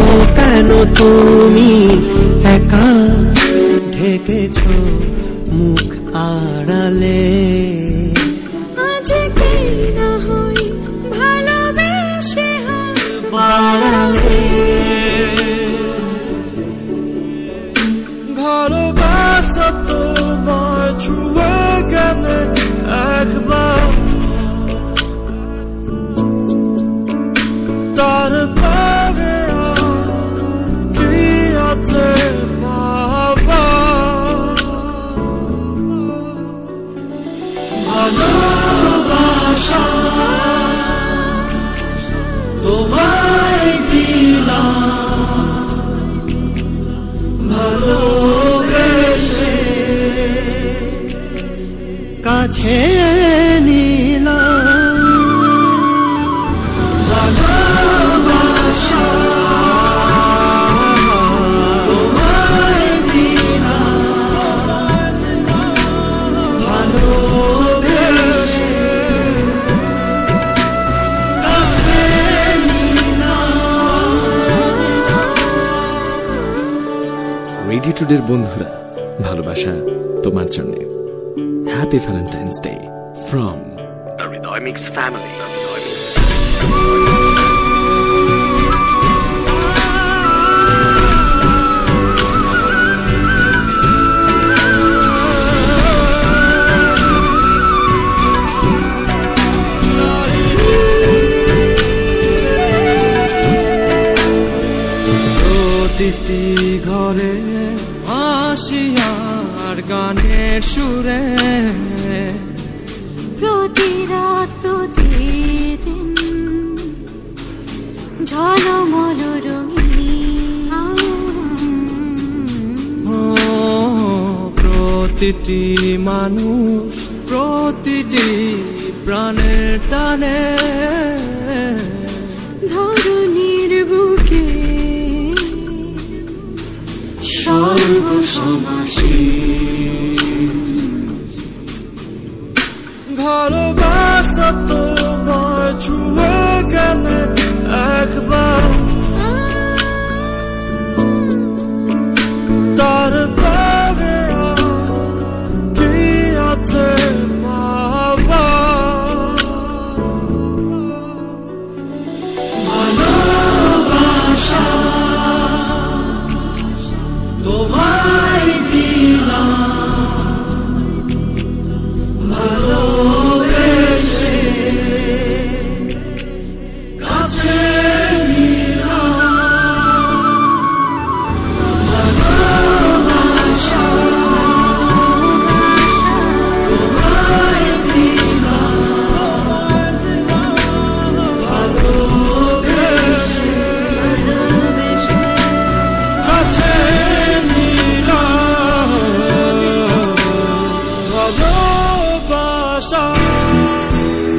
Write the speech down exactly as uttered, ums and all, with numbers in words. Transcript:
কেন তুমি একা ঢেকেছ মুখ আড়ালে আজকে না হয় ভালোবেসে বাড়ালে ভালোবাসা তোমার ছুঁয়ে গেলে একবার তারপরে কি আছে বাবা ভালোবাসা তোমায় দিলাম ভালোবেসে কাছে নিলাম ভালোবাসা তোমায় দিলাম ভালোবেসে কাছে নিলাম। রেডি টুডের বন্ধুরা, ভালোবাসা তোমার জন্য। Happy valentine's day from the Hridoy mix family. প্রতিটি ঘরে হাসিয়ার গানের সুরে প্রতি রাত প্রতিদিন ঝলমল রঙিন ও প্রতিটি মানুষ প্রতিটি প্রাণের টানে ধরনীর বুকে সর্বসমাসী